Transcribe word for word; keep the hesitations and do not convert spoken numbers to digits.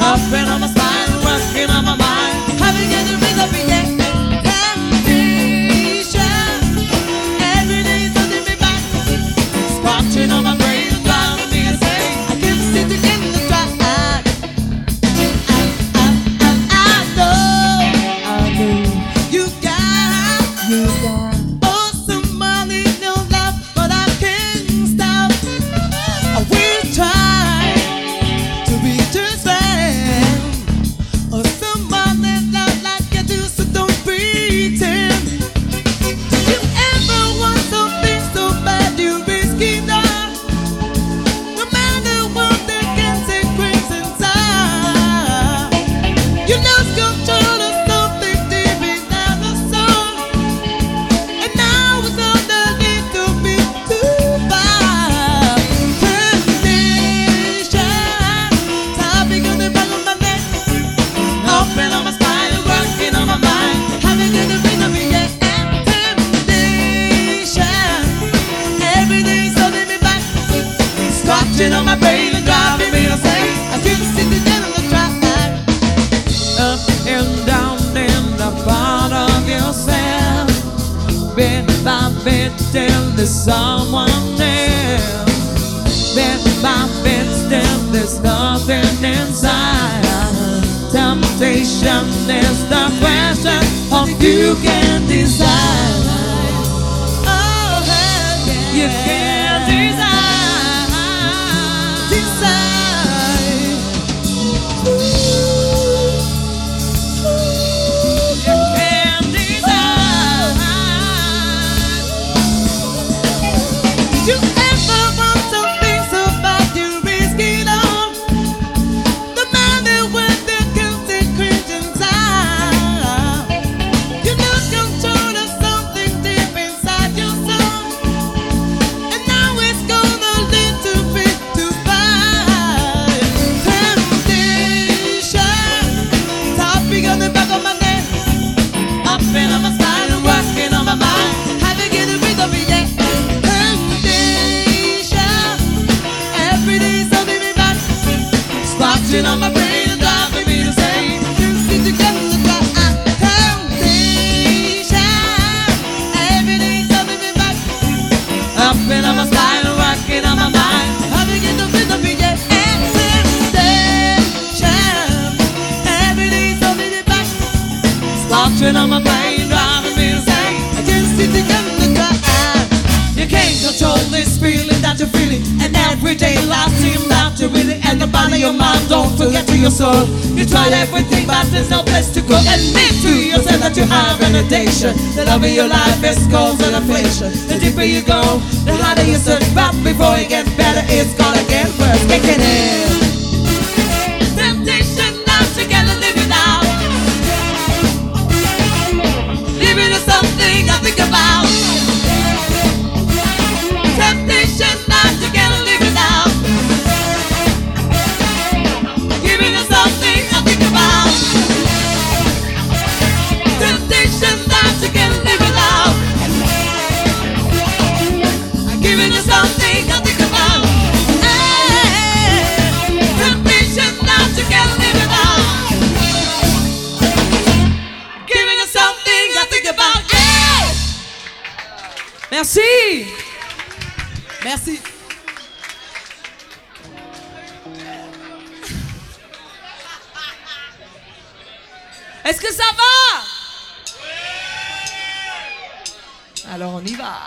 Up and on my spine, working on my mind, having a rhythm of yeah. Temptation, every day's holding me back, scratching on my brain, driving me insane. I can't seem to get the track. I, I, I, I know, I know you got, you got. Oh, somebody no love, but I can't stop. I will try to be just right. Or somebody love like you do, so don't pretend. Did you ever want something so bad you risk it all? No matter what the consequences are, you lost control of something deep inside the soul, and now it's all the little bit too far. Temptation, topic on the back of my neck, up and on my spine, working on my mind, having a rhythm of yeah. Temptation, every day's holding me back, scratching on my brain and driving me insane. I can't sit down on the track. Up and down in the part of yourself, bit by bit till there's someone else. Bit by bit still there's nothing inside. Temptation is the question of you can decide. Oh, yeah. You can decide. Decide. You can decide. Did you ever want something so bad you risk it all? No matter what the consequences are, you lose control of something deep inside your soul, and now it's gone a little bit too far. Temptation, topic on the back of my neck, up and on my spine, working on my mind, having it a rhythm of yeah. Temptation, every day's holding me back, scratching on my brain and driving me insane. Can't seem to get the track. Temptation, every day's holding me back, up and on my spine, working on my mind, having it a rhythm of yeah. Temptation, every day's holding me back, scratching on my brain, driving me insane. I can't seem to get the track. You can't control this feeling that you're feeling, and every day life seems not to really. And the body, your mind, don't forget to your soul. You tried everything, but there's no place to go. Admit to yourself that you have an addiction. The love of your life is causing affliction. The deeper you go, the harder you search, but before it gets better, it's gonna get worse. Kicking in. Temptation not to get a live without. Living is something I think about. Temptation not to get a live without. Giving us something I think about. Temptation not to get a live without. Giving us something I think about. Hey, temptation not to get a live without. Giving us something I think about. Hey. Merci. Merci. Est-ce que ça va? Alors on y va.